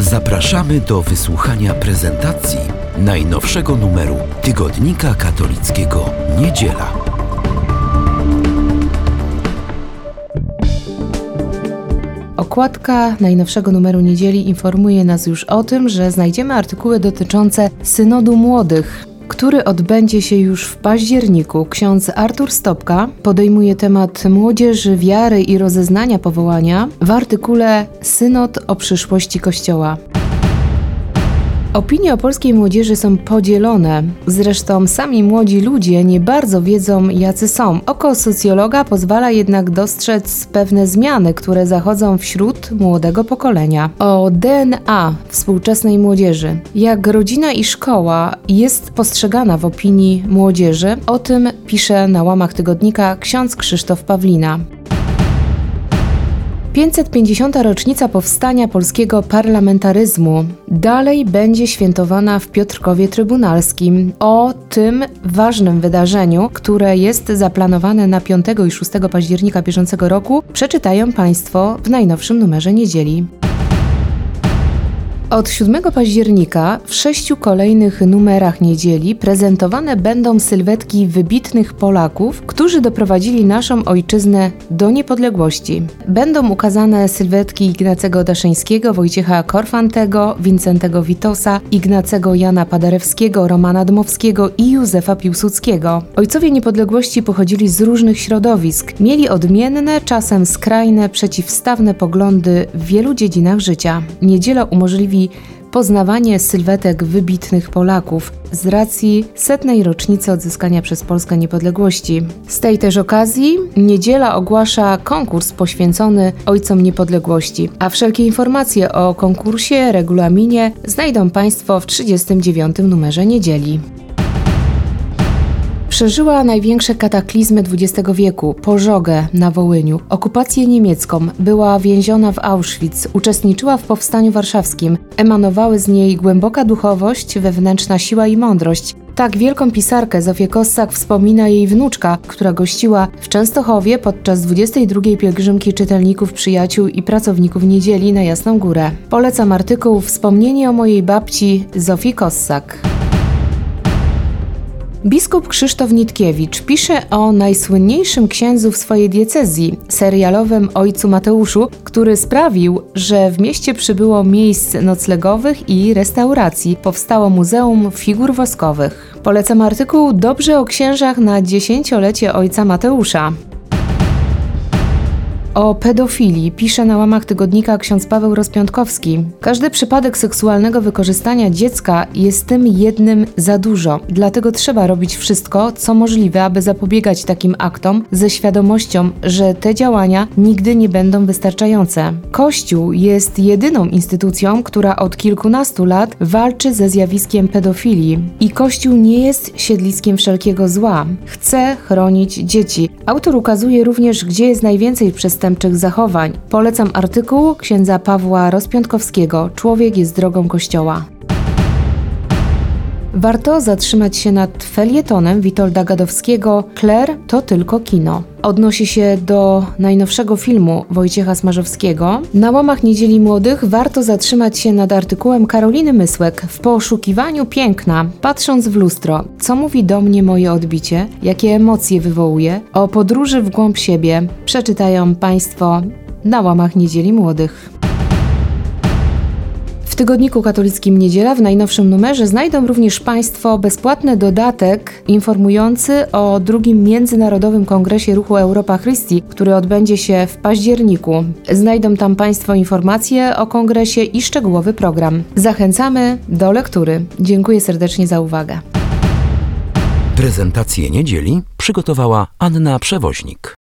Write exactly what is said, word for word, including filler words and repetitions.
Zapraszamy do wysłuchania prezentacji najnowszego numeru Tygodnika Katolickiego Niedziela. Okładka najnowszego numeru Niedzieli informuje nas już o tym, że znajdziemy artykuły dotyczące Synodu Młodych, który odbędzie się już w październiku. Ksiądz Artur Stopka podejmuje temat młodzieży, wiary i rozeznania powołania w artykule Synod o przyszłości Kościoła. Opinie o polskiej młodzieży są podzielone. Zresztą sami młodzi ludzie nie bardzo wiedzą, jacy są. Oko socjologa pozwala jednak dostrzec pewne zmiany, które zachodzą wśród młodego pokolenia. O D N A współczesnej młodzieży. Jak rodzina i szkoła jest postrzegana w opinii młodzieży, o tym pisze na łamach tygodnika ksiądz Krzysztof Pawlina. pięćset pięćdziesiąta rocznica powstania polskiego parlamentaryzmu dalej będzie świętowana w Piotrkowie Trybunalskim. O tym ważnym wydarzeniu, które jest zaplanowane na piątego i szóstego października bieżącego roku, przeczytają Państwo w najnowszym numerze Niedzieli. Od siódmego października w sześciu kolejnych numerach Niedzieli prezentowane będą sylwetki wybitnych Polaków, którzy doprowadzili naszą ojczyznę do niepodległości. Będą ukazane sylwetki Ignacego Daszyńskiego, Wojciecha Korfantego, Wincentego Witosa, Ignacego Jana Paderewskiego, Romana Dmowskiego i Józefa Piłsudskiego. Ojcowie niepodległości pochodzili z różnych środowisk, mieli odmienne, czasem skrajne, przeciwstawne poglądy w wielu dziedzinach życia. Niedziela umożliwi poznawanie sylwetek wybitnych Polaków z racji setnej rocznicy odzyskania przez Polskę niepodległości. Z tej też okazji Niedziela ogłasza konkurs poświęcony Ojcom Niepodległości, a wszelkie informacje o konkursie, regulaminie znajdą Państwo w trzydziestym dziewiątym numerze Niedzieli. Przeżyła największe kataklizmy dwudziestego wieku, pożogę na Wołyniu, okupację niemiecką, była więziona w Auschwitz, uczestniczyła w Powstaniu Warszawskim, emanowały z niej głęboka duchowość, wewnętrzna siła i mądrość. Tak wielką pisarkę Zofię Kossak wspomina jej wnuczka, która gościła w Częstochowie podczas dwudziestej drugiej pielgrzymki czytelników, przyjaciół i pracowników Niedzieli na Jasną Górę. Polecam artykuł Wspomnienie o mojej babci Zofii Kossak. Biskup Krzysztof Nitkiewicz pisze o najsłynniejszym księdzu w swojej diecezji, serialowym ojcu Mateuszu, który sprawił, że w mieście przybyło miejsc noclegowych i restauracji. Powstało Muzeum Figur Woskowych. Polecam artykuł Dobrze o księżach na dziesięciolecie ojca Mateusza. O pedofilii pisze na łamach tygodnika ksiądz Paweł Rozpiątkowski. Każdy przypadek seksualnego wykorzystania dziecka jest tym jednym za dużo. Dlatego trzeba robić wszystko, co możliwe, aby zapobiegać takim aktom ze świadomością, że te działania nigdy nie będą wystarczające. Kościół jest jedyną instytucją, która od kilkunastu lat walczy ze zjawiskiem pedofilii. I Kościół nie jest siedliskiem wszelkiego zła. Chce chronić dzieci. Autor ukazuje również, gdzie jest najwięcej przestępstw przestępczych zachowań. Polecam artykuł księdza Pawła Rozpiątkowskiego Człowiek jest drogą Kościoła. Warto zatrzymać się nad felietonem Witolda Gadowskiego Kler to tylko kino. Odnosi się do najnowszego filmu Wojciecha Smarzowskiego. Na łamach Niedzieli Młodych warto zatrzymać się nad artykułem Karoliny Mysłek W poszukiwaniu piękna, patrząc w lustro. Co mówi do mnie moje odbicie? Jakie emocje wywołuje? O podróży w głąb siebie przeczytają Państwo na łamach Niedzieli Młodych. W Tygodniku Katolickim Niedziela w najnowszym numerze znajdą również Państwo bezpłatny dodatek informujący o drugim Międzynarodowym Kongresie Ruchu Europa Christi, który odbędzie się w październiku. Znajdą tam Państwo informacje o kongresie i szczegółowy program. Zachęcamy do lektury. Dziękuję serdecznie za uwagę. Prezentację Niedzieli przygotowała Anna Przewoźnik.